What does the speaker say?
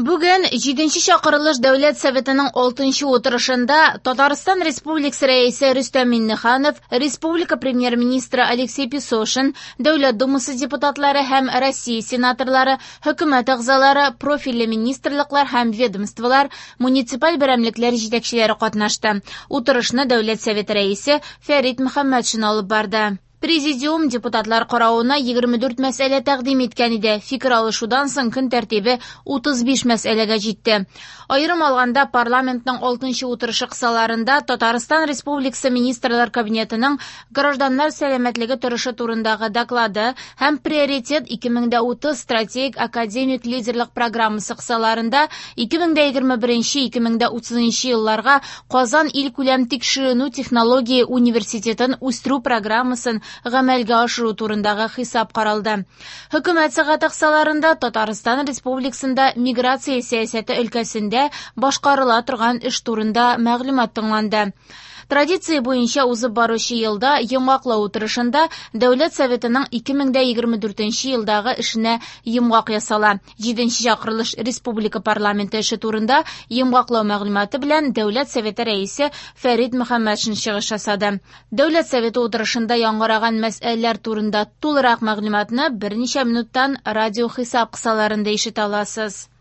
Бүген 7-нче чакырылыш Дәүләт Советының 6-нчы утырышында Татарстан Республикасы рәисе Рөстәм Миңнеханов, Республика премьер-министры Алексей Песошин, Дәүләт Думасы депутатлары һәм Россия сенаторлары, хөкүмәт әгъзалары, профильле министрлыклар һәм ведомстволар, муниципаль берәмлекләр җитәкчеләре катнашты. Утырышны Дәүләт Советы рәисе Фәрит Мөхәммәтшин алып барды. Президиум депутатлар карауына 24 мәсьәлә тәкъдим иткән иде. Фикер алышудан соң көн тәртибе 35 мәсьәләгә җитте. Аерым алганда парламентның 6-нчы утырышы кысаларында Татарстан Республикасы министрлар кабинетының гражданнар сәламәтлеге торышы турындагы доклады һәм приоритет 2030 стратегик академик лидерлык программасы кысаларында 2021-2030 елларга Казан илкүләм тикшеренү технология университетын үстерү программасын гамәлгә ашыру турындагы хисап каралды. Хөкүмәт сәгате кысаларында Татарстан Республикасында миграция сәясәте өлкәсендә башкарыла торган эш турында мәгълүмат тыңланды. Традиция буенча узып баручы елда йомгаклау утырышында Дәүләт Советының 2024 елдагы эшенә йомгак ясала. 7-нче чакырылыш республика парламенты эше турында йомгаклау мәгълүматы белән Дәүләт Советы рәисе Фәрит Мөхәммәтшин чыгыш ясады. Дәүләт Советы утырышында яңгыраган мәсьәләләр турында тулырак мәгълүматны берничә минуттан радио хисап кысаларында ишетә аласыз.